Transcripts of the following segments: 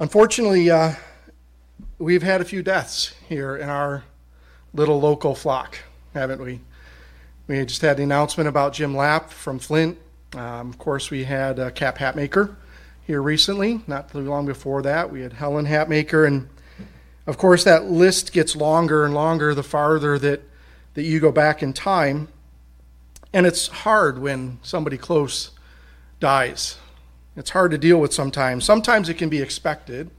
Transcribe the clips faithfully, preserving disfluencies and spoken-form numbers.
Unfortunately, uh, we've had a few deaths here in our little local flock, haven't we? We just had the announcement about Jim Lapp from Flint. Um, of course, we had uh, Cap Hatmaker here recently. Not too long before that, we had Helen Hatmaker. And, of course, that list gets longer and longer the farther that, that you go back in time. And it's hard when somebody close dies. It's hard to deal with sometimes. Sometimes it can be expected.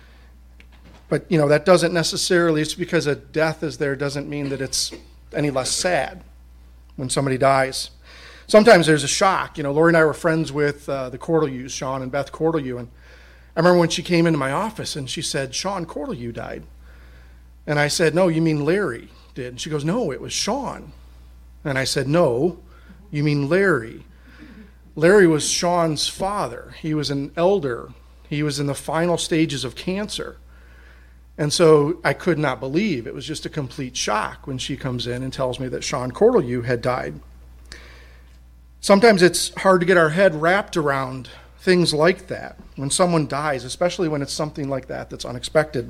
But, you know, that doesn't necessarily, it's because a death is there doesn't mean that it's any less sad when somebody dies. Sometimes there's a shock. You know, Lori and I were friends with uh, the Cordelieus, Sean and Beth Cordeliew. And I remember when she came into my office and she said, Sean Cordeliew died. And I said, no, you mean Larry did. And she goes, no, it was Sean. And I said, no, you mean Larry. Larry was Sean's father. He was an elder. He was in the final stages of cancer. And so I could not believe. It was just a complete shock when she comes in and tells me that Sean Cordeliew had died. Sometimes it's hard to get our head wrapped around things like that when someone dies, especially when it's something like that that's unexpected.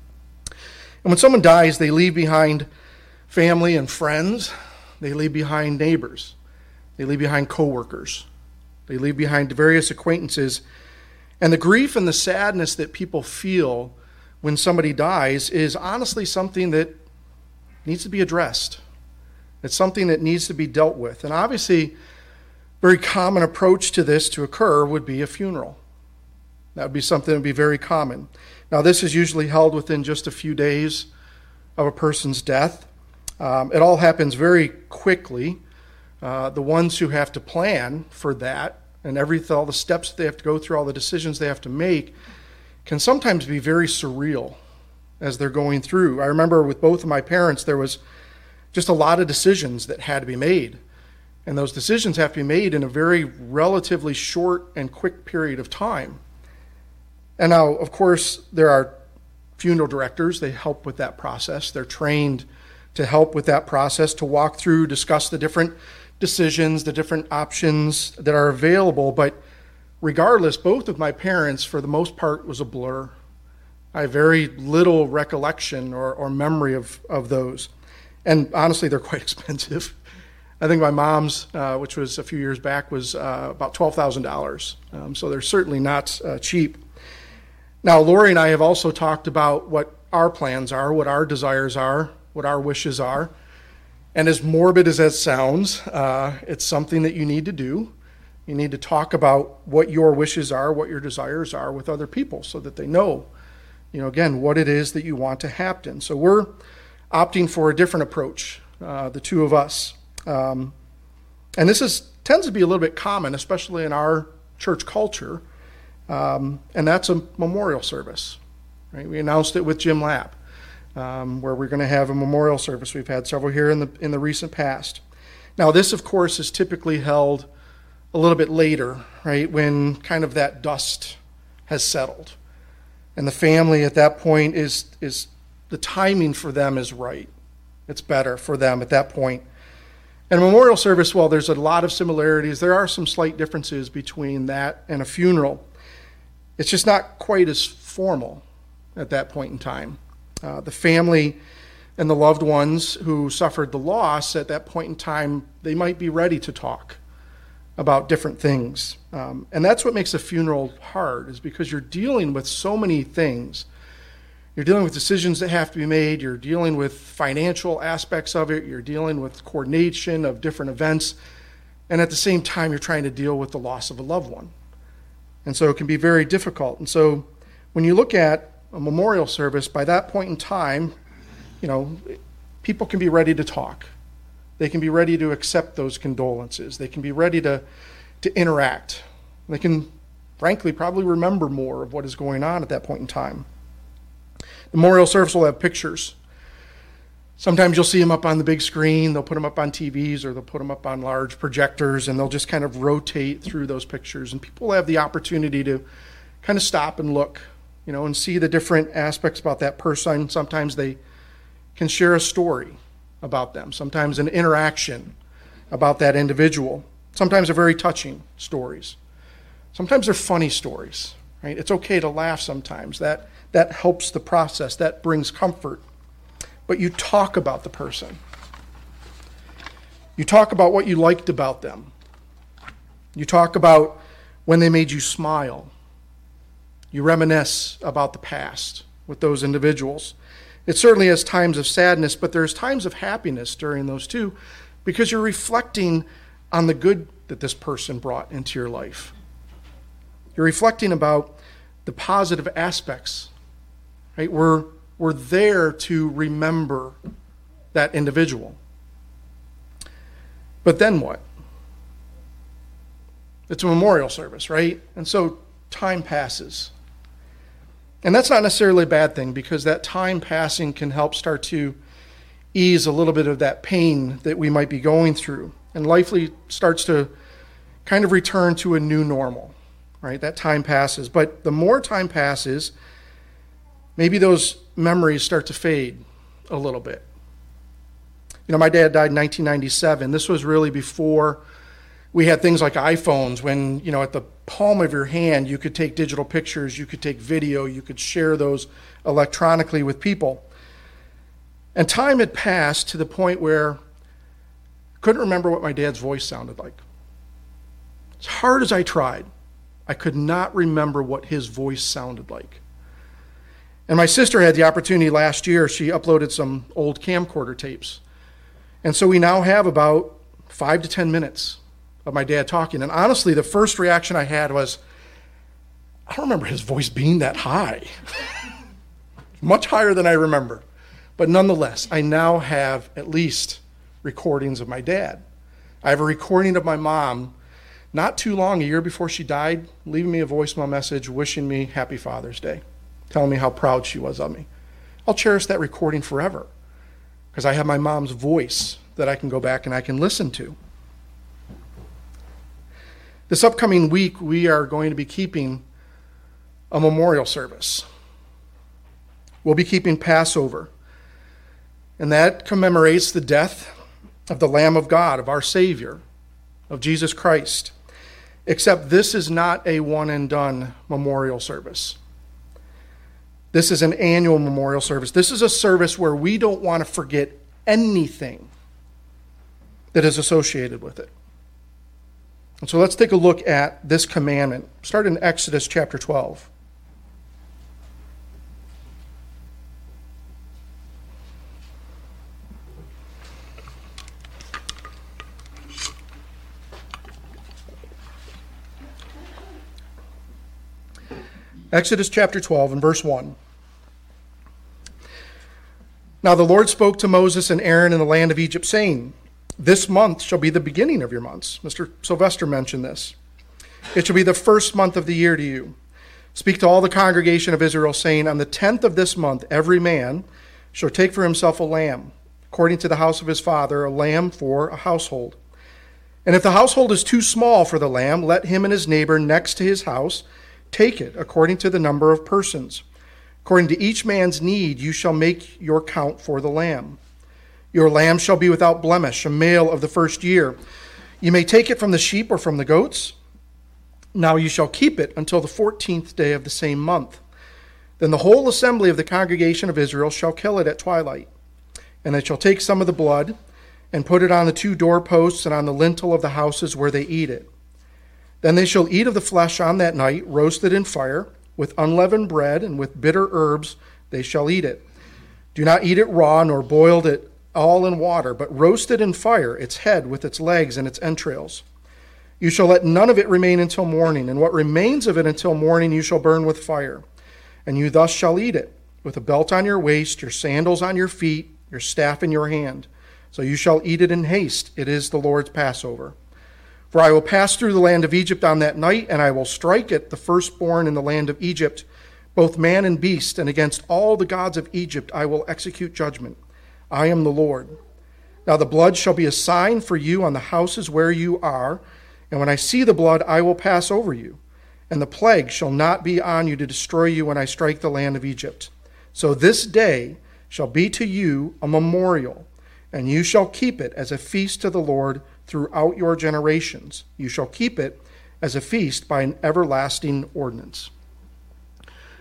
And when someone dies, they leave behind family and friends. They leave behind neighbors. They leave behind coworkers. They leave behind various acquaintances. And the grief and the sadness that people feel when somebody dies is honestly something that needs to be addressed. It's something that needs to be dealt with. And obviously, a very common approach to this to occur would be a funeral. That would be something that would be very common. Now, this is usually held within just a few days of a person's death. Um, it all happens very quickly. Uh, the ones who have to plan for that and every all the steps they have to go through, all the decisions they have to make, can sometimes be very surreal as they're going through. I remember with both of my parents, there was just a lot of decisions that had to be made. And those decisions have to be made in a very relatively short and quick period of time. And now, of course, there are funeral directors. They help with that process. They're trained to help with that process, to walk through, discuss the different decisions, the different options that are available. But regardless, both of my parents, for the most part, was a blur. I have very little recollection or, or memory of, of those. And honestly, they're quite expensive. I think my mom's, uh, which was a few years back, was uh, about twelve thousand dollars. Um, so they're certainly not uh, cheap. Now, Lori and I have also talked about what our plans are, what our desires are, what our wishes are. And as morbid as that sounds, uh, it's something that you need to do. You need to talk about what your wishes are, what your desires are with other people so that they know, you know, again, what it is that you want to happen. So we're opting for a different approach, uh, the two of us. Um, and this is tends to be a little bit common, especially in our church culture, um, and that's a memorial service. Right? We announced it with Jim Lapp, um, where we're going to have a memorial service. We've had several here in the in the recent past. Now, this, of course, is typically held a little bit later, right, when kind of that dust has settled, and the family at that point is is the timing for them is right. It's better for them at that point. And a memorial service, well, there's a lot of similarities. There are some slight differences between that and a funeral. It's just not quite as formal at that point in time. Uh, the family and the loved ones who suffered the loss at that point in time, they might be ready to talk about different things. Um, and that's what makes a funeral hard, is because you're dealing with so many things. You're dealing with decisions that have to be made. You're dealing with financial aspects of it. You're dealing with coordination of different events. And at the same time, you're trying to deal with the loss of a loved one. And so it can be very difficult. And so when you look at a memorial service, by that point in time, you know, people can be ready to talk. They can be ready to accept those condolences. They can be ready to, to interact. They can, frankly, probably remember more of what is going on at that point in time. The memorial service will have pictures. Sometimes you'll see them up on the big screen. They'll put them up on T Vs, or they'll put them up on large projectors, and they'll just kind of rotate through those pictures. And people have the opportunity to kind of stop and look, you know, and see the different aspects about that person. Sometimes they can share a story about them. Sometimes an interaction about that individual. Sometimes they're very touching stories. Sometimes they're funny stories, right? It's okay to laugh sometimes. That, that helps the process. That brings comfort. But you talk about the person. You talk about what you liked about them. You talk about when they made you smile. You reminisce about the past with those individuals. It certainly has times of sadness, but there's times of happiness during those too, because you're reflecting on the good that this person brought into your life. You're reflecting about the positive aspects, right? We're, we're there to remember that individual. But then what? It's a memorial service, right? And so time passes. And that's not necessarily a bad thing, because that time passing can help start to ease a little bit of that pain that we might be going through. And life starts to kind of return to a new normal, right? That time passes. But the more time passes, maybe those memories start to fade a little bit. You know, my dad died in nineteen ninety-seven. This was really before we had things like iPhones, when, you know, at the palm of your hand, you could take digital pictures, you could take video, you could share those electronically with people. And time had passed to the point where I couldn't remember what my dad's voice sounded like. As hard as I tried, I could not remember what his voice sounded like. And my sister had the opportunity last year. She uploaded some old camcorder tapes. And so we now have about five to ten minutes of my dad talking. And honestly, the first reaction I had was, I don't remember his voice being that high. Much higher than I remember. But nonetheless, I now have at least recordings of my dad. I have a recording of my mom not too long, a year before she died, leaving me a voicemail message wishing me happy Father's Day, telling me how proud she was of me. I'll cherish that recording forever, because I have my mom's voice that I can go back and I can listen to. This upcoming week, we are going to be keeping a memorial service. We'll be keeping Passover, and that commemorates the death of the Lamb of God, of our Savior, of Jesus Christ. Except this is not a one-and-done memorial service. This is an annual memorial service. This is a service where we don't want to forget anything that is associated with it. And so let's take a look at this commandment. Start in Exodus chapter twelve. Exodus chapter twelve and verse one. Now the Lord spoke to Moses and Aaron in the land of Egypt, saying, this month shall be the beginning of your months. Mister Sylvester mentioned this. It shall be the first month of the year to you. Speak to all the congregation of Israel, saying, on the tenth of this month, every man shall take for himself a lamb, according to the house of his father, a lamb for a household. And if the household is too small for the lamb, let him and his neighbor next to his house take it, according to the number of persons. According to each man's need, you shall make your count for the lamb. Your lamb shall be without blemish, a male of the first year. You may take it from the sheep or from the goats. Now you shall keep it until the fourteenth day of the same month. Then the whole assembly of the congregation of Israel shall kill it at twilight. And they shall take some of the blood and put it on the two doorposts and on the lintel of the houses where they eat it. Then they shall eat of the flesh on that night, roasted in fire, with unleavened bread and with bitter herbs they shall eat it. Do not eat it raw, nor boiled it all in water, but roast it in fire, its head with its legs and its entrails. You shall let none of it remain until morning, and what remains of it until morning you shall burn with fire. And you thus shall eat it, with a belt on your waist, your sandals on your feet, your staff in your hand. So you shall eat it in haste. It is the Lord's Passover. For I will pass through the land of Egypt on that night, and I will strike it, the firstborn in the land of Egypt, both man and beast, and against all the gods of Egypt I will execute judgment. I am the Lord. Now the blood shall be a sign for you on the houses where you are, and when I see the blood, I will pass over you. And the plague shall not be on you to destroy you when I strike the land of Egypt. So this day shall be to you a memorial, and you shall keep it as a feast to the Lord throughout your generations. You shall keep it as a feast by an everlasting ordinance.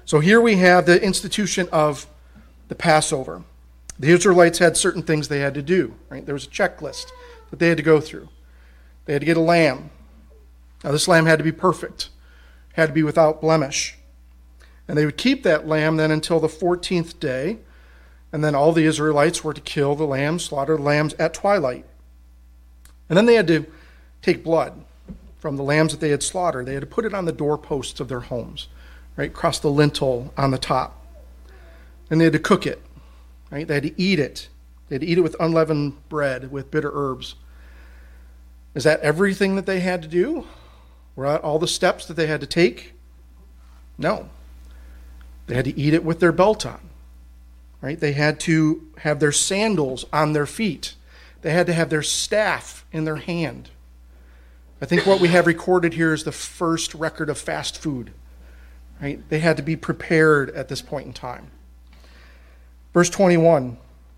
So here we have the institution of the Passover. The Israelites had certain things they had to do, right? There was a checklist that they had to go through. They had to get a lamb. Now this lamb had to be perfect, had to be without blemish. And they would keep that lamb then until the fourteenth day, and then all the Israelites were to kill the lamb, slaughter the lambs at twilight. And then they had to take blood from the lambs that they had slaughtered. They had to put it on the doorposts of their homes, right, across the lintel on the top. And they had to cook it, right? They had to eat it. They had to eat it with unleavened bread, with bitter herbs. Is that everything that they had to do? Were that all the steps that they had to take? No. They had to eat it with their belt on, right? They had to have their sandals on their feet. They had to have their staff in their hand. I think what we have recorded here is the first record of fast food, right? They had to be prepared at this point in time. Verse twenty-one.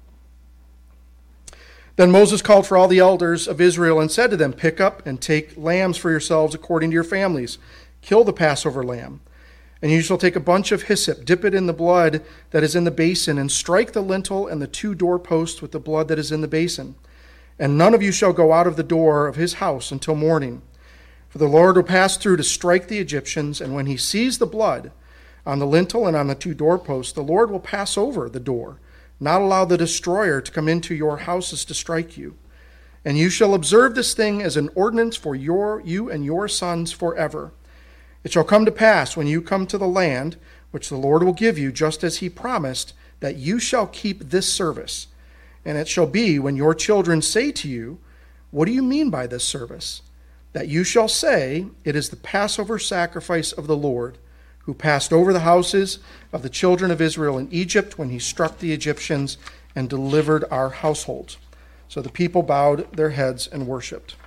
Then Moses called for all the elders of Israel and said to them, pick up and take lambs for yourselves according to your families. Kill the Passover lamb. And you shall take a bunch of hyssop, dip it in the blood that is in the basin, and strike the lintel and the two doorposts with the blood that is in the basin. And none of you shall go out of the door of his house until morning. For the Lord will pass through to strike the Egyptians, and when he sees the blood on the lintel and on the two doorposts, the Lord will pass over the door, not allow the destroyer to come into your houses to strike you. And you shall observe this thing as an ordinance for your you and your sons forever. It shall come to pass when you come to the land which the Lord will give you, just as he promised, that you shall keep this service. And it shall be when your children say to you, what do you mean by this service? That you shall say, it is the Passover sacrifice of the Lord, who passed over the houses of the children of Israel in Egypt when he struck the Egyptians and delivered our households. So the people bowed their heads and worshipped.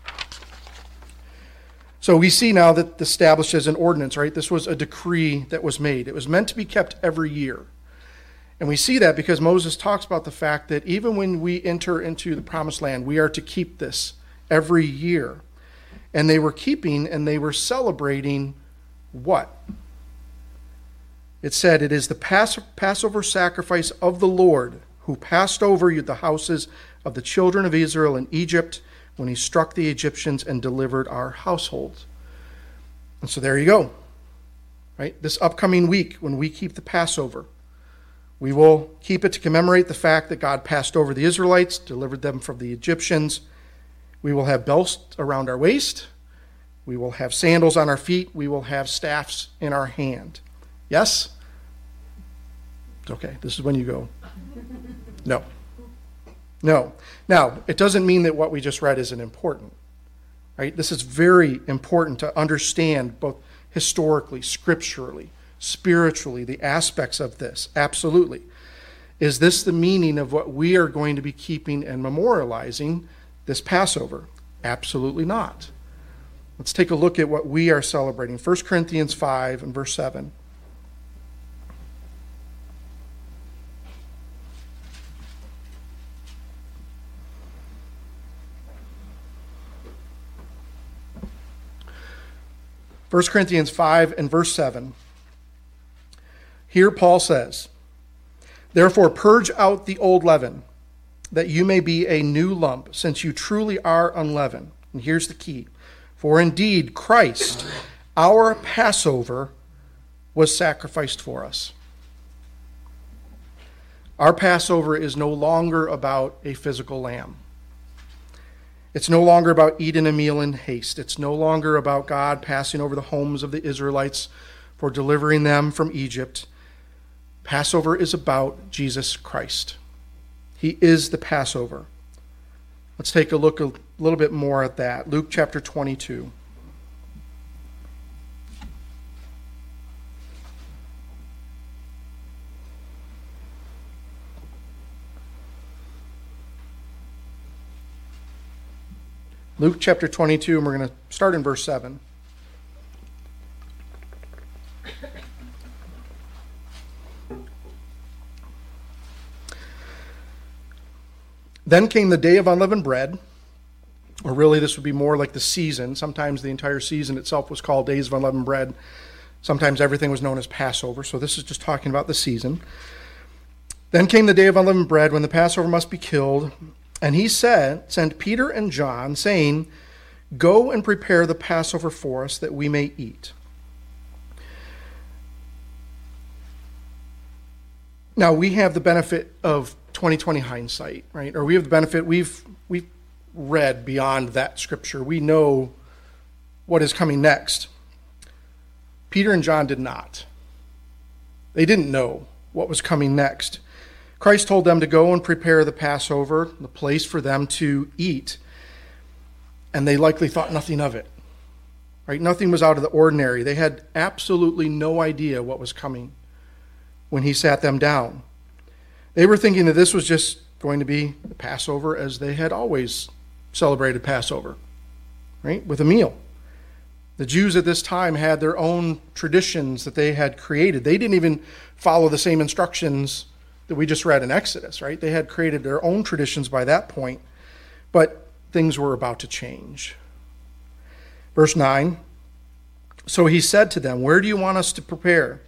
So we see now that established as an ordinance, right? This was a decree that was made. It was meant to be kept every year. And we see that because Moses talks about the fact that even when we enter into the promised land, we are to keep this every year. And they were keeping and they were celebrating what? It said, it is the Pass- Passover sacrifice of the Lord, who passed over you the houses of the children of Israel in Egypt when he struck the Egyptians and delivered our households. And so there you go. Right? This upcoming week, when we keep the Passover, we will keep it to commemorate the fact that God passed over the Israelites, delivered them from the Egyptians. We will have belts around our waist. We will have sandals on our feet. We will have staffs in our hand. Yes? It's okay. This is when you go. No. No. Now, it doesn't mean that what we just read isn't important. Right? This is very important to understand both historically, scripturally, spiritually, the aspects of this. Absolutely. Is this the meaning of what we are going to be keeping and memorializing this Passover? Absolutely not. Let's take a look at what we are celebrating. First Corinthians five and verse seven. First Corinthians five and verse seven. Here Paul says, therefore purge out the old leaven, that you may be a new lump, since you truly are unleavened. And here's the key. For indeed Christ, our Passover, was sacrificed for us. Our Passover is no longer about a physical lamb. It's no longer about eating a meal in haste. It's no longer about God passing over the homes of the Israelites for delivering them from Egypt. Passover is about Jesus Christ. He is the Passover. Let's take a look a little bit more at that. Luke chapter twenty-two. Luke chapter twenty-two, and we're going to start in verse seven. Then came the day of unleavened bread, or really this would be more like the season. Sometimes the entire season itself was called Days of Unleavened Bread. Sometimes everything was known as Passover, so this is just talking about the season. Then came the day of unleavened bread, when the Passover must be killed. And he said, sent Peter and John, saying, "Go and prepare the Passover for us, that we may eat." Now, we have the benefit of twenty twenty hindsight, right? Or we have the benefit, we've we've read beyond that scripture. We know what is coming next. Peter and John did not. They didn't know what was coming next. Christ told them to go and prepare the Passover, the place for them to eat. And they likely thought nothing of it. Right? Nothing was out of the ordinary. They had absolutely no idea what was coming when he sat them down. They were thinking that this was just going to be the Passover as they had always celebrated Passover, right? With a meal. The Jews at this time had their own traditions that they had created. They didn't even follow the same instructions that we just read in Exodus, right? They had created their own traditions by that point, but things were about to change. Verse nine, so he said to them, "Where do you want us to prepare?"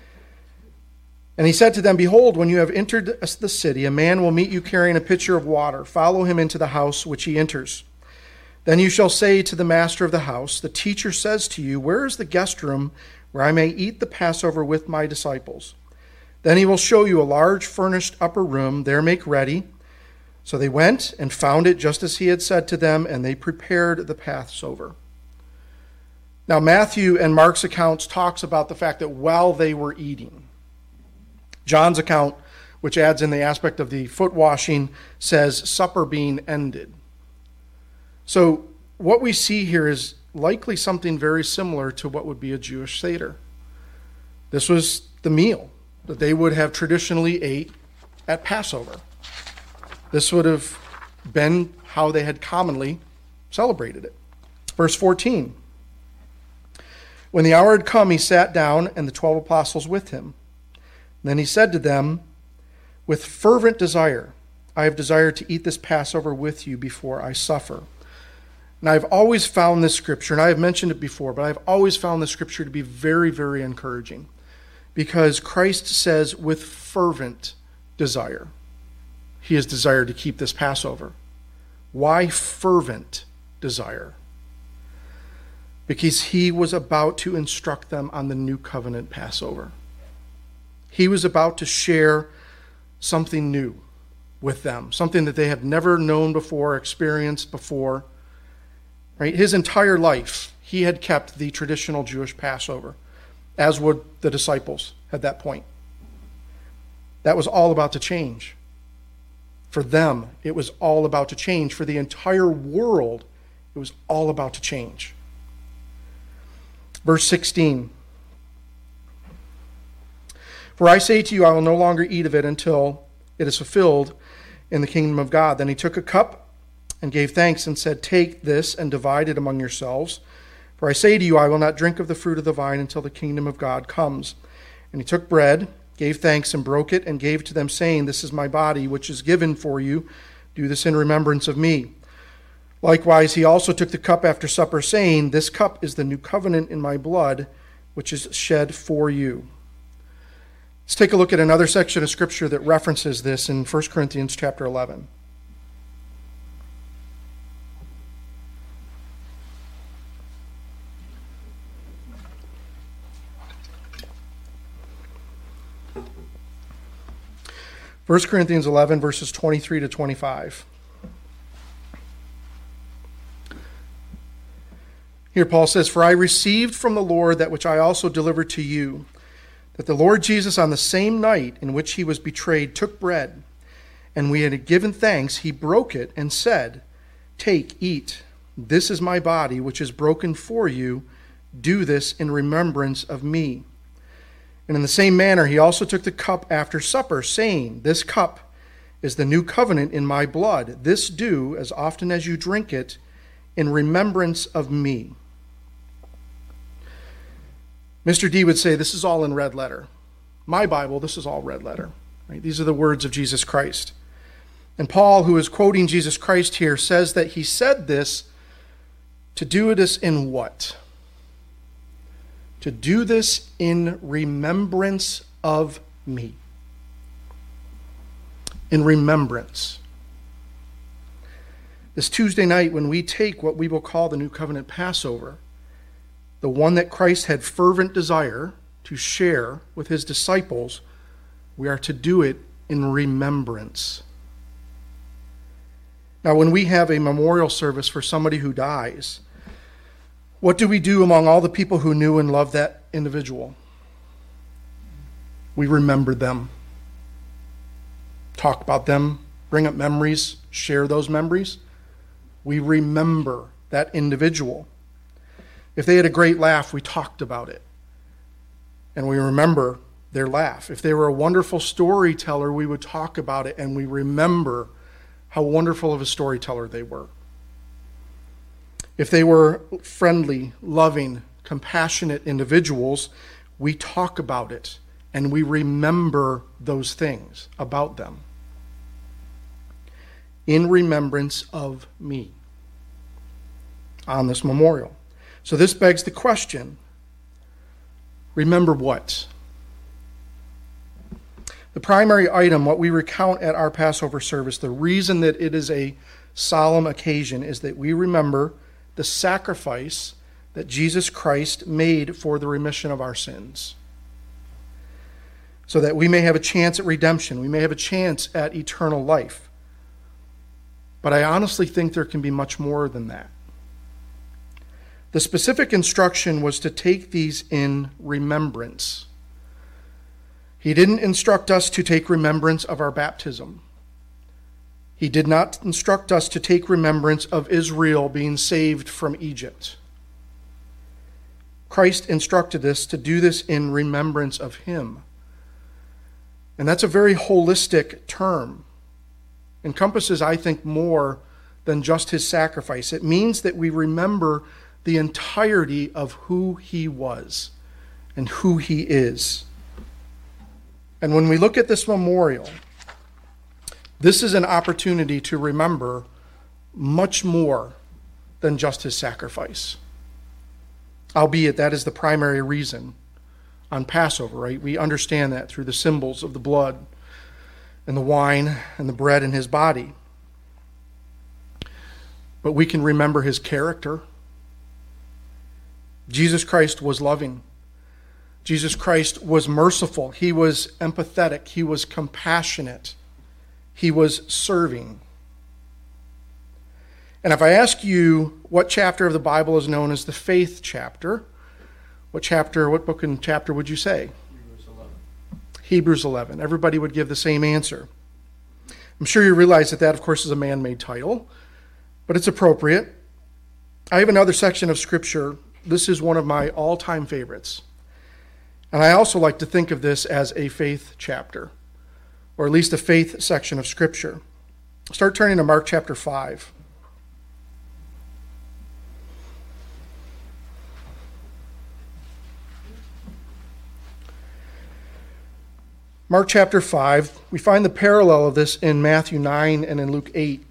And he said to them, "Behold, when you have entered the city, a man will meet you carrying a pitcher of water. Follow him into the house which he enters. Then you shall say to the master of the house, 'The teacher says to you, where is the guest room where I may eat the Passover with my disciples?' Then he will show you a large furnished upper room. There make ready." So they went and found it just as he had said to them, and they prepared the Passover. Now Matthew and Mark's accounts talks about the fact that while they were eating, John's account, which adds in the aspect of the foot washing, says supper being ended. So what we see here is likely something very similar to what would be a Jewish Seder. This was the meal that they would have traditionally ate at Passover. This would have been how they had commonly celebrated it. Verse fourteen. When the hour had come, he sat down, and the twelve apostles with him. Then he said to them, "With fervent desire, I have desired to eat this Passover with you before I suffer." And I've always found this scripture, and I have mentioned it before, but I've always found this scripture to be very, very encouraging. Because Christ says, with fervent desire, he has desired to keep this Passover. Why fervent desire? Because he was about to instruct them on the new covenant Passover. He was about to share something new with them, something that they have never known before, experienced before. Right? His entire life, he had kept the traditional Jewish Passover, as would the disciples at that point. That was all about to change. For them, it was all about to change. For the entire world, it was all about to change. Verse sixteen. "For I say to you, I will no longer eat of it until it is fulfilled in the kingdom of God." Then he took a cup and gave thanks and said, "Take this and divide it among yourselves. For I say to you, I will not drink of the fruit of the vine until the kingdom of God comes." And he took bread, gave thanks, and broke it, and gave to them, saying, "This is my body, which is given for you. Do this in remembrance of me." Likewise, he also took the cup after supper, saying, "This cup is the new covenant in my blood, which is shed for you." Let's take a look at another section of Scripture that references this in First Corinthians chapter eleven. First Corinthians eleven, verses twenty-three to twenty-five. Here Paul says, "For I received from the Lord that which I also delivered to you, that the Lord Jesus on the same night in which he was betrayed took bread, and when he had given thanks, he broke it and said, 'Take, eat. This is my body, which is broken for you. Do this in remembrance of me.' And in the same manner, he also took the cup after supper, saying, 'This cup is the new covenant in my blood. This do, as often as you drink it, in remembrance of me.'" Mister D would say this is all in red letter. My Bible, this is all red letter. Right? These are the words of Jesus Christ. And Paul, who is quoting Jesus Christ here, says that he said this to do this in what? to do this in remembrance of me. In remembrance. This Tuesday night, when we take what we will call the New Covenant Passover, the one that Christ had fervent desire to share with his disciples, we are to do it in remembrance. Now, when we have a memorial service for somebody who dies, what do we do among all the people who knew and loved that individual? We remember them. Talk about them, bring up memories, share those memories. We remember that individual. If they had a great laugh, we talked about it. And we remember their laugh. If they were a wonderful storyteller, we would talk about it and we remember how wonderful of a storyteller they were. If they were friendly, loving, compassionate individuals, we talk about it and we remember those things about them. In remembrance of me on this memorial. So this begs the question, remember what? The primary item, what we recount at our Passover service, the reason that it is a solemn occasion is that we remember the sacrifice that Jesus Christ made for the remission of our sins. So that we may have a chance at redemption, we may have a chance at eternal life. But I honestly think there can be much more than that. The specific instruction was to take these in remembrance. He didn't instruct us to take remembrance of our baptism. He did not instruct us to take remembrance of Israel being saved from Egypt. Christ instructed us to do this in remembrance of him. And that's a very holistic term. Encompasses, I think, more than just his sacrifice. It means that we remember the entirety of who he was and who he is. And when we look at this memorial, this is an opportunity to remember much more than just his sacrifice. Albeit that is the primary reason on Passover, right? We understand that through the symbols of the blood and the wine and the bread in his body. But we can remember his character. Jesus Christ was loving. Jesus Christ was merciful. He was empathetic. He was compassionate. He was serving. And if I ask you what chapter of the Bible is known as the faith chapter, what chapter, what book and chapter would you say? Hebrews eleven. Hebrews eleven. Everybody would give the same answer. I'm sure you realize that that, of course, is a man-made title, but it's appropriate. I have another section of Scripture. This is one of my all-time favorites. And I also like to think of this as a faith chapter, or at least a faith section of Scripture. Start turning to Mark chapter five. Mark chapter five, we find the parallel of this in Matthew nine and in Luke eight.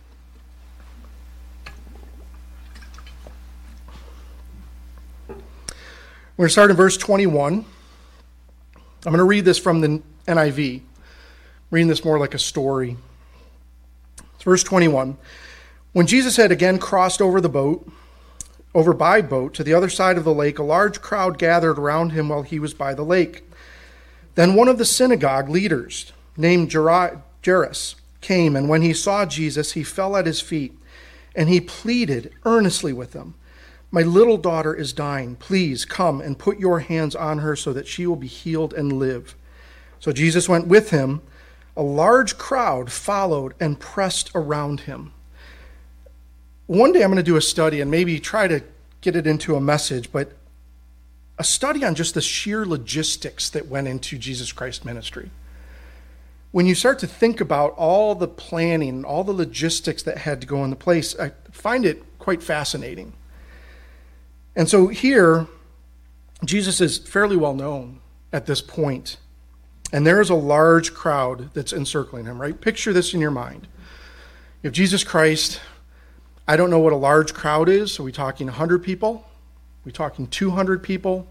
We're going to start in verse twenty-one. I'm going to read this from the N I V. I'm reading this more like a story. It's verse twenty-one. When Jesus had again crossed over the boat, over by boat to the other side of the lake, a large crowd gathered around him while he was by the lake. Then one of the synagogue leaders, named Jairus, came, and when he saw Jesus, he fell at his feet, and he pleaded earnestly with him, "My little daughter is dying. Please come and put your hands on her so that she will be healed and live." So Jesus went with him. A large crowd followed and pressed around him. One day I'm going to do a study and maybe try to get it into a message, but a study on just the sheer logistics that went into Jesus Christ's ministry. When you start to think about all the planning, all the logistics that had to go into place, I find it quite fascinating. And so here, Jesus is fairly well known at this point, and there is a large crowd that's encircling him, right? Picture this in your mind. You have Jesus Christ. I don't know what a large crowd is. Are we talking one hundred people? Are we talking two hundred people?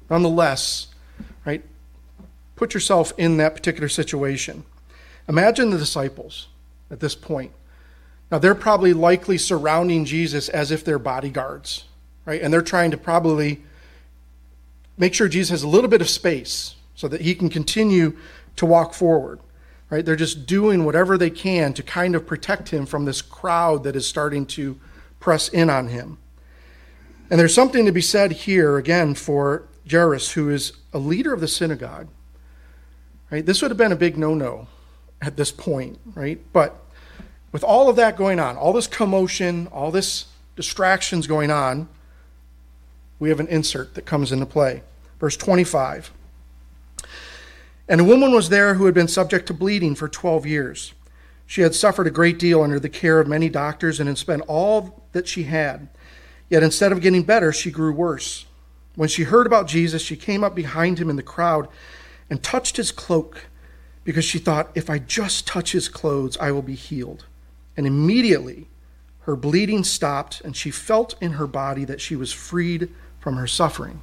Nonetheless, right, put yourself in that particular situation. Imagine the disciples at this point. Now, they're probably likely surrounding Jesus as if they're bodyguards, right? And they're trying to probably make sure Jesus has a little bit of space so that he can continue to walk forward, right? They're just doing whatever they can to kind of protect him from this crowd that is starting to press in on him. And there's something to be said here, again, for Jairus, who is a leader of the synagogue, right? This would have been a big no-no at this point, right? But with all of that going on, all this commotion, all this distractions going on, we have an insert that comes into play. Verse twenty-five. And a woman was there who had been subject to bleeding for twelve years. She had suffered a great deal under the care of many doctors and had spent all that she had. Yet instead of getting better, she grew worse. When she heard about Jesus, she came up behind him in the crowd and touched his cloak, because she thought, if I just touch his clothes, I will be healed. And immediately her bleeding stopped, and she felt in her body that she was freed from her suffering.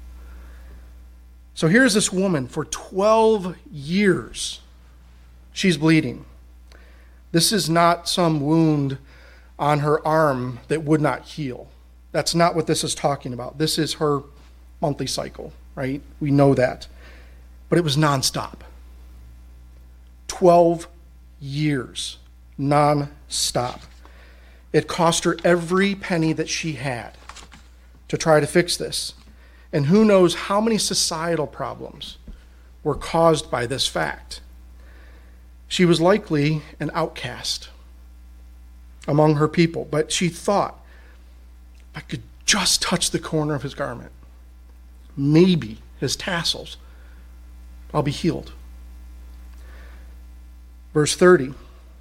So here's this woman for twelve years. She's bleeding. This is not some wound on her arm that would not heal. That's not what this is talking about. This is her monthly cycle, right? We know that. But it was nonstop. twelve years. Non-stop. It cost her every penny that she had to try to fix this. And who knows how many societal problems were caused by this fact. She was likely an outcast among her people, but she thought, if I could just touch the corner of his garment, maybe his tassels, I'll be healed. Verse thirty.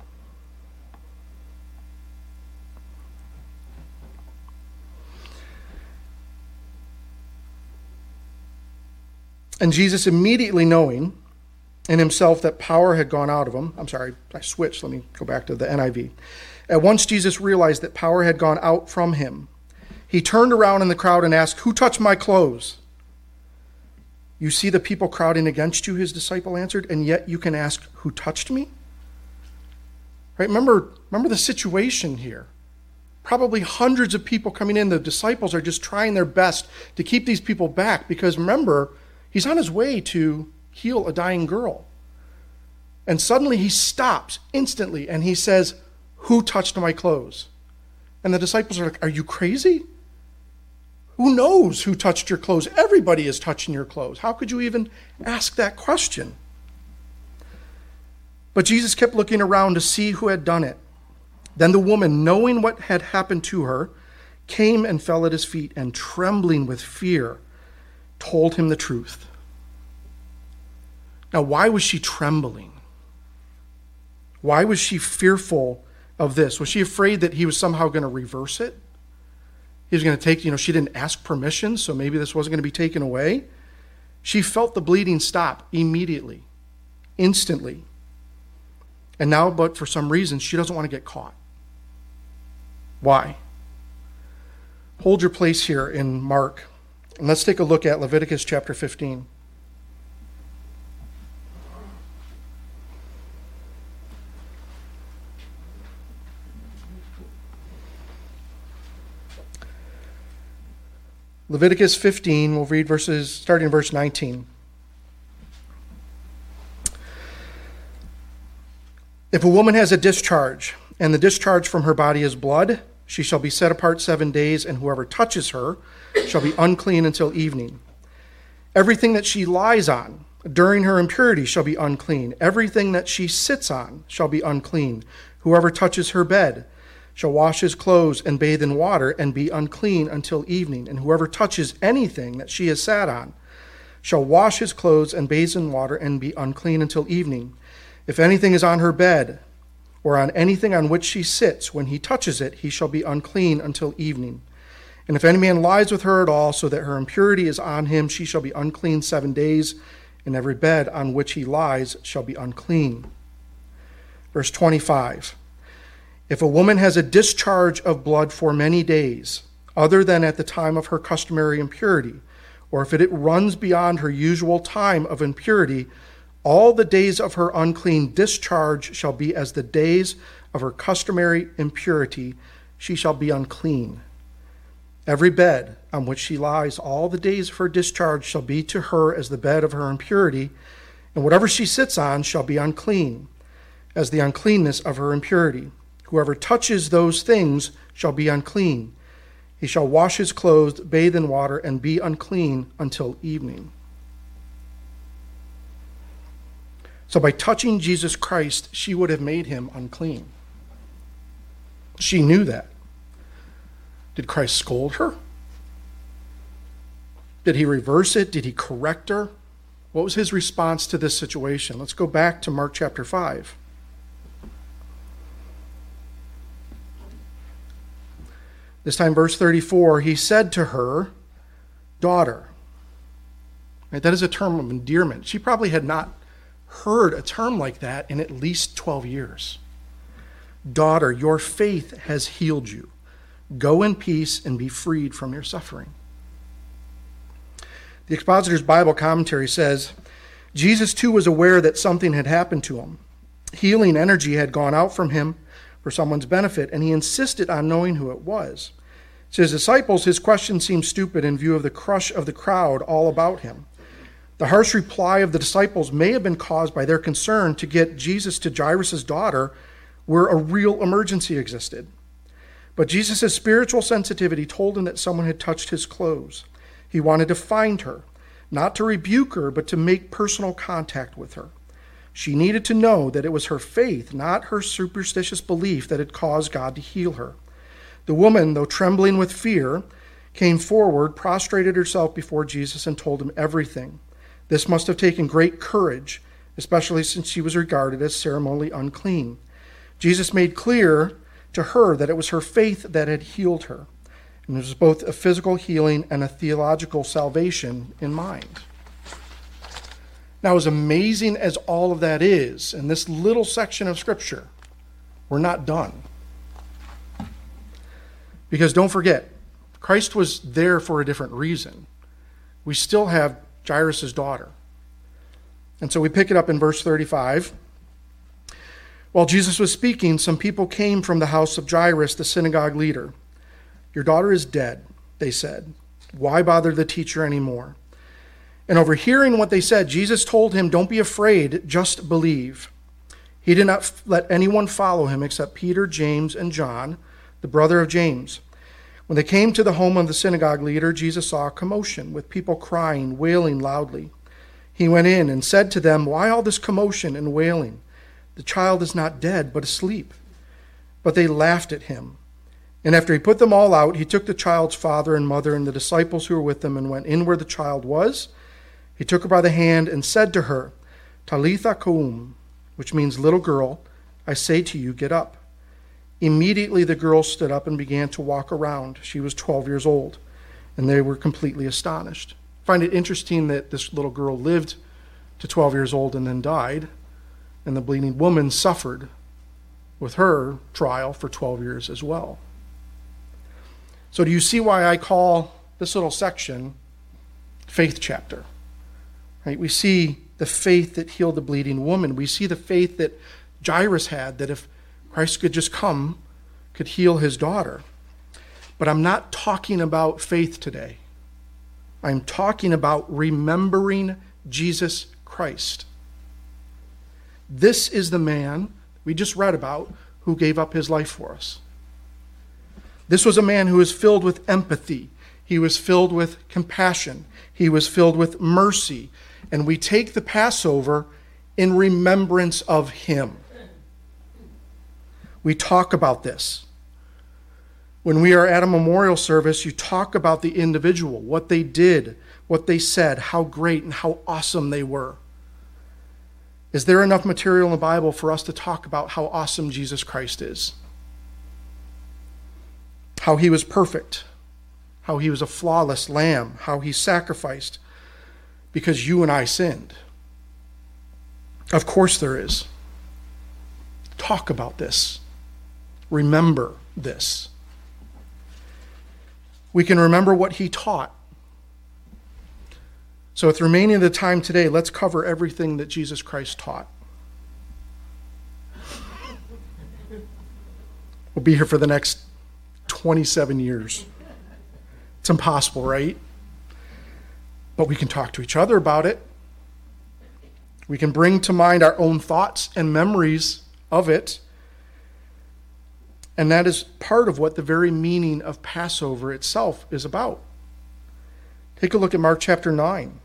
And Jesus, immediately knowing in himself that power had gone out of him, I'm sorry, I switched, let me go back to the N I V. At once Jesus realized that power had gone out from him. He turned around in the crowd and asked, "Who touched my clothes?" "You see the people crowding against you," his disciple answered, "and yet you can ask, 'Who touched me?'" Right? Remember, remember the situation here. Probably hundreds of people coming in. The disciples are just trying their best to keep these people back because remember, he's on his way to heal a dying girl. And suddenly he stops instantly and he says, "Who touched my clothes?" And the disciples are like, "Are you crazy? Who knows who touched your clothes? Everybody is touching your clothes. How could you even ask that question?" But Jesus kept looking around to see who had done it. Then the woman, knowing what had happened to her, came and fell at his feet and, trembling with fear, told him the truth. Now, why was she trembling? Why was she fearful of this? Was she afraid that he was somehow going to reverse it? He was going to take, you know, she didn't ask permission, so maybe this wasn't going to be taken away. She felt the bleeding stop immediately, instantly. And now, but for some reason, she doesn't want to get caught. Why? Hold your place here in Mark. And let's take a look at Leviticus chapter fifteen. Leviticus fifteen, we'll read verses, starting in verse nineteen. If a woman has a discharge, and the discharge from her body is blood, she shall be set apart seven days, and whoever touches her shall be unclean until evening. Everything that she lies on during her impurity shall be unclean. Everything that she sits on shall be unclean. Whoever touches her bed shall wash his clothes and bathe in water and be unclean until evening. And whoever touches anything that she has sat on shall wash his clothes and bathe in water and be unclean until evening. If anything is on her bed or on anything on which she sits, when he touches it, he shall be unclean until evening. And if any man lies with her at all, so that her impurity is on him, she shall be unclean seven days, and every bed on which he lies shall be unclean. Verse twenty-five. If a woman has a discharge of blood for many days, other than at the time of her customary impurity, or if it runs beyond her usual time of impurity, all the days of her unclean discharge shall be as the days of her customary impurity. She shall be unclean. Every bed on which she lies all the days of her discharge shall be to her as the bed of her impurity, and whatever she sits on shall be unclean, as the uncleanness of her impurity. Whoever touches those things shall be unclean. He shall wash his clothes, bathe in water, and be unclean until evening. So by touching Jesus Christ, she would have made him unclean. She knew that. Did Christ scold her? Did he reverse it? Did he correct her? What was his response to this situation? Let's go back to Mark chapter five. This time, verse thirty-four, he said to her, daughter. Right, that is a term of endearment. She probably had not heard a term like that in at least twelve years. Daughter, your faith has healed you. Go in peace and be freed from your suffering. The Expositor's Bible Commentary says, Jesus too was aware that something had happened to him. Healing energy had gone out from him for someone's benefit, and he insisted on knowing who it was. To his disciples, his question seemed stupid in view of the crush of the crowd all about him. The harsh reply of the disciples may have been caused by their concern to get Jesus to Jairus' daughter where a real emergency existed. But Jesus' spiritual sensitivity told him that someone had touched his clothes. He wanted to find her, not to rebuke her, but to make personal contact with her. She needed to know that it was her faith, not her superstitious belief, that had caused God to heal her. The woman, though trembling with fear, came forward, prostrated herself before Jesus, and told him everything. This must have taken great courage, especially since she was regarded as ceremonially unclean. Jesus made clear to her that it was her faith that had healed her. And there was both a physical healing and a theological salvation in mind. Now, as amazing as all of that is, in this little section of Scripture, we're not done. Because don't forget, Christ was there for a different reason. We still have Jairus' daughter. And so we pick it up in verse thirty-five. While Jesus was speaking, some people came from the house of Jairus, the synagogue leader. Your daughter is dead, they said. Why bother the teacher anymore? And overhearing what they said, Jesus told him, don't be afraid, just believe. He did not let anyone follow him except Peter, James, and John, the brother of James. When they came to the home of the synagogue leader, Jesus saw a commotion with people crying, wailing loudly. He went in and said to them, why all this commotion and wailing? The child is not dead, but asleep. But they laughed at him. And after he put them all out, he took the child's father and mother and the disciples who were with them and went in where the child was. He took her by the hand and said to her, Talitha koum, which means little girl, I say to you, get up. Immediately the girl stood up and began to walk around. She was twelve years old, and they were completely astonished. I find it interesting that this little girl lived to twelve years old and then died, and the bleeding woman suffered with her trial for twelve years as well. So do you see why I call this little section faith chapter? Right? We see the faith that healed the bleeding woman. We see the faith that Jairus had, that if Christ could just come, could heal his daughter. But I'm not talking about faith today. I'm talking about remembering Jesus Christ. This is the man we just read about who gave up his life for us. This was a man who was filled with empathy. He was filled with compassion. He was filled with mercy. And we take the Passover in remembrance of him. We talk about this. When we are at a memorial service, you talk about the individual, what they did, what they said, how great and how awesome they were. Is there enough material in the Bible for us to talk about how awesome Jesus Christ is? How he was perfect, how he was a flawless lamb, how he sacrificed because you and I sinned. Of course there is. Talk about this. Remember this. We can remember what he taught. So with the remaining of the time today, let's cover everything that Jesus Christ taught. We'll be here for the next twenty-seven years. It's impossible, right? But we can talk to each other about it. We can bring to mind our own thoughts and memories of it. And that is part of what the very meaning of Passover itself is about. Take a look at Mark chapter nine.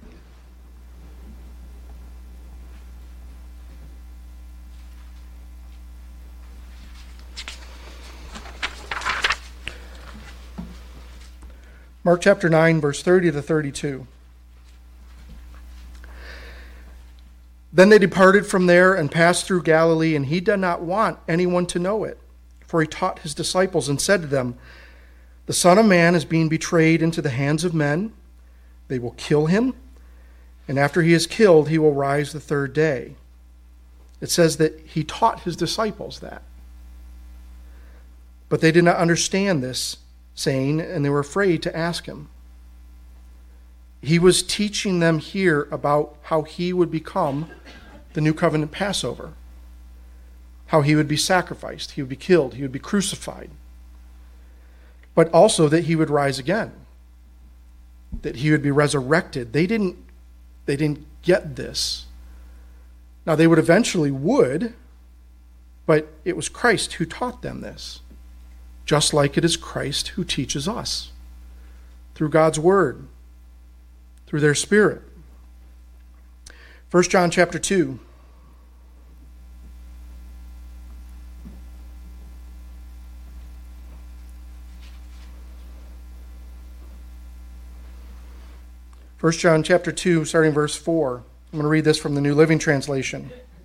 Mark chapter nine, verse thirty to thirty-two. Then they departed from there and passed through Galilee, and he did not want anyone to know it, for he taught his disciples and said to them, "The Son of Man is being betrayed into the hands of men. They will kill him, and after he is killed, he will rise the third day." It says that he taught his disciples that. But they did not understand this saying, and they were afraid to ask him. He was teaching them here about how he would become the new covenant Passover, how he would be sacrificed, he would be killed, he would be crucified, but also that he would rise again, that he would be resurrected. They didn't, they didn't get this. Now, they would eventually would, but it was Christ who taught them this, just like it is Christ who teaches us through God's word, through their Spirit. First John chapter two. First John chapter two, starting verse four. I'm going to read this from the New Living Translation.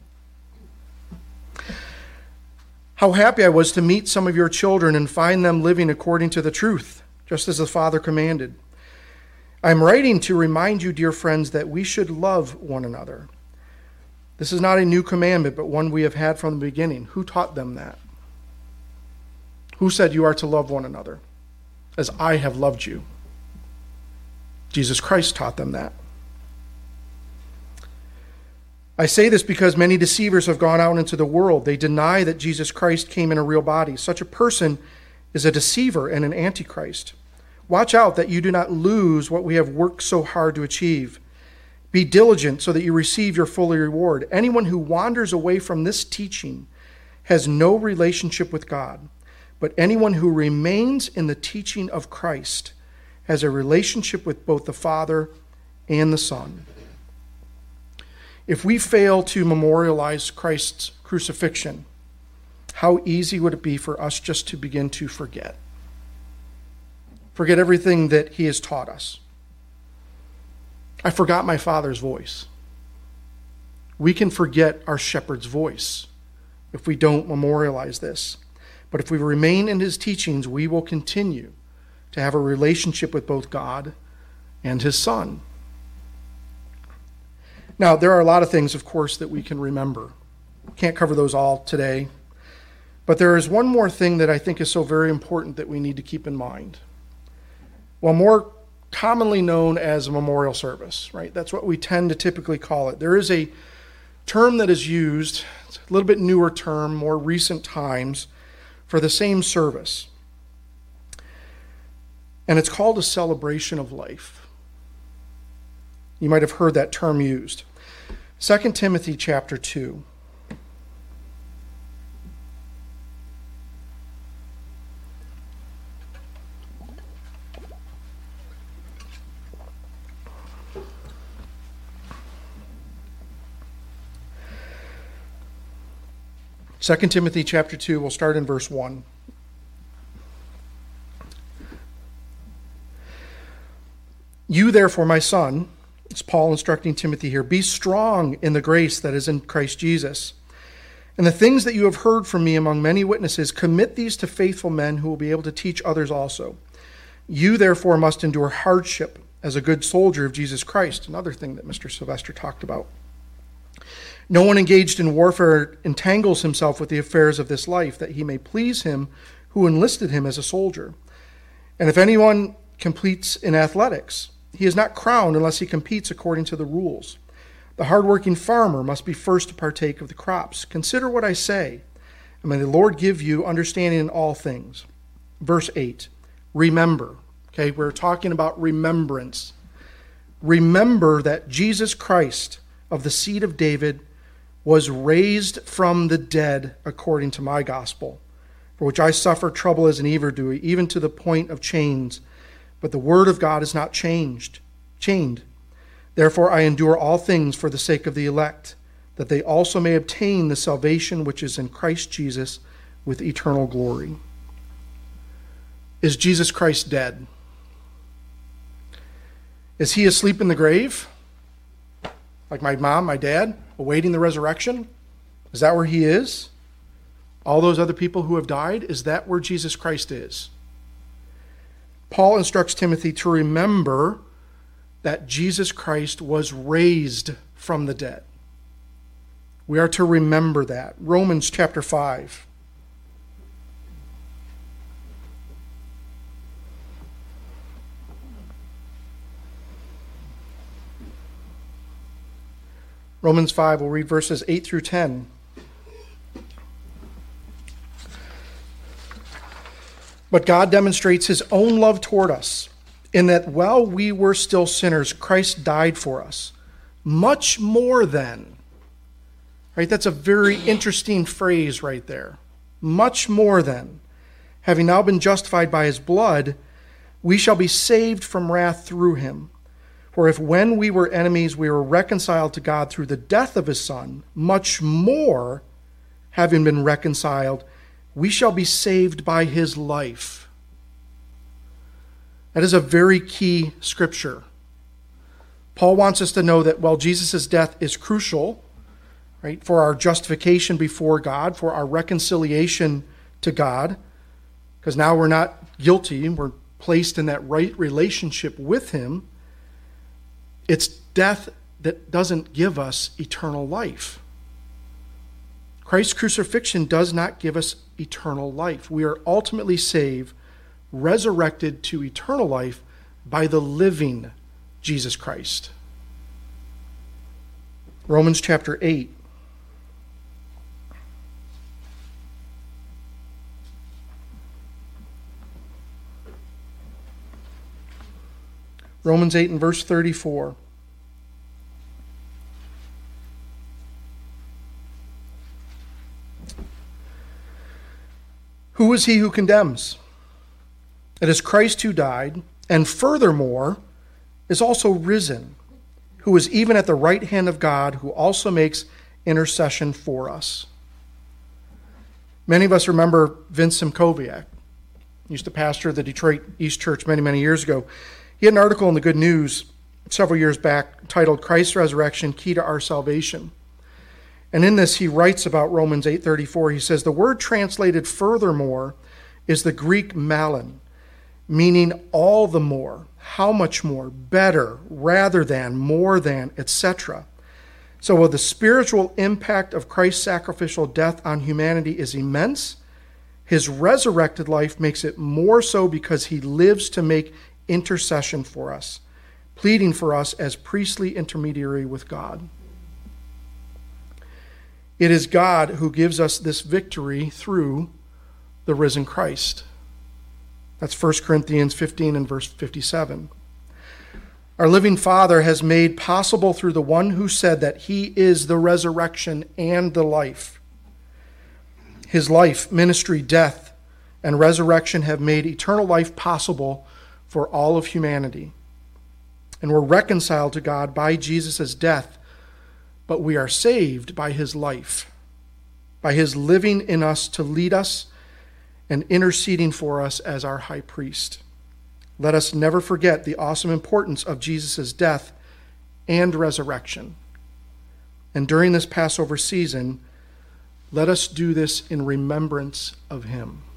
"How happy I was to meet some of your children and find them living according to the truth, just as the Father commanded. I am writing to remind you, dear friends, that we should love one another. This is not a new commandment, but one we have had from the beginning." Who taught them that? Who said you are to love one another as I have loved you? Jesus Christ taught them that. "I say this because many deceivers have gone out into the world. They deny that Jesus Christ came in a real body. Such a person is a deceiver and an antichrist. Watch out that you do not lose what we have worked so hard to achieve. Be diligent so that you receive your full reward. Anyone who wanders away from this teaching has no relationship with God, but anyone who remains in the teaching of Christ has a relationship with both the Father and the Son." If we fail to memorialize Christ's crucifixion, how easy would it be for us just to begin to forget? Forget everything that he has taught us. I forgot my Father's voice. We can forget our shepherd's voice if we don't memorialize this. But if we remain in his teachings, we will continue to have a relationship with both God and his Son. Now, there are a lot of things, of course, that we can remember. Can't cover those all today. But there is one more thing that I think is so very important that we need to keep in mind. Well, more commonly known as a memorial service, right? That's what we tend to typically call it. There is a term that is used, it's a little bit newer term, more recent times, for the same service. And it's called a celebration of life. You might have heard that term used. Second Timothy chapter two. Second Timothy chapter two, we'll start in verse one. "You therefore, my son," it's Paul instructing Timothy here, "be strong in the grace that is in Christ Jesus. And the things that you have heard from me among many witnesses, commit these to faithful men who will be able to teach others also. You therefore must endure hardship as a good soldier of Jesus Christ." Another thing that Mister Sylvester talked about. "No one engaged in warfare entangles himself with the affairs of this life, that he may please him who enlisted him as a soldier. And if anyone completes in athletics, He is not crowned unless he competes according to the rules. The hardworking farmer must be first to partake of the crops. Consider what I say, and may the Lord give you understanding in all things. Verse eight, remember. Okay, we're talking about remembrance. Remember that Jesus Christ of the seed of David was raised from the dead according to my gospel, for which I suffer trouble as an evildoer, even to the point of chains. But the word of God is not changed, chained. Therefore I endure all things for the sake of the elect, that they also may obtain the salvation which is in Christ Jesus with eternal glory. Is Jesus Christ dead? Is he asleep in the grave? Like my mom, my dad, awaiting the resurrection? Is that where he is? All those other people who have died, is that where Jesus Christ is? Paul instructs Timothy to remember that Jesus Christ was raised from the dead. We are to remember that. Romans chapter five. Romans five, we'll read verses eight through ten. But God demonstrates his own love toward us, in that while we were still sinners, Christ died for us. Much more than. Right? That's a very interesting phrase right there. Much more than. Having now been justified by his blood, we shall be saved from wrath through him. For if when we were enemies, we were reconciled to God through the death of his Son, much more, having been reconciled, we shall be saved by his life. That is a very key scripture. Paul wants us to know that while Jesus' death is crucial, right, for our justification before God, for our reconciliation to God, because now we're not guilty, we're placed in that right relationship with him, it's death that doesn't give us eternal life. Christ's crucifixion does not give us eternal life. We are ultimately saved, resurrected to eternal life by the living Jesus Christ. Romans chapter eight. Romans eight and verse thirty-four. Who is he who condemns? It is Christ who died, and furthermore is also risen, who is even at the right hand of God, who also makes intercession for us. Many of us remember Vince Simkowiak. He used to pastor the Detroit East Church many, many years ago. He had an article in the Good News several years back titled Christ's Resurrection, Key to Our Salvation. And in this, he writes about Romans eight thirty-four. He says, the word translated furthermore is the Greek malin, meaning all the more, how much more, better, rather than, more than, et cetera. So while the spiritual impact of Christ's sacrificial death on humanity is immense, his resurrected life makes it more so because he lives to make intercession for us, pleading for us as priestly intermediary with God. It is God who gives us this victory through the risen Christ. That's First Corinthians fifteen and verse fifty-seven. Our living Father has made possible through the one who said that he is the resurrection and the life. His life, ministry, death, and resurrection have made eternal life possible for all of humanity. And we're reconciled to God by Jesus' death, but we are saved by his life, by his living in us to lead us and interceding for us as our high priest. Let us never forget the awesome importance of Jesus' death and resurrection. And during this Passover season, let us do this in remembrance of him.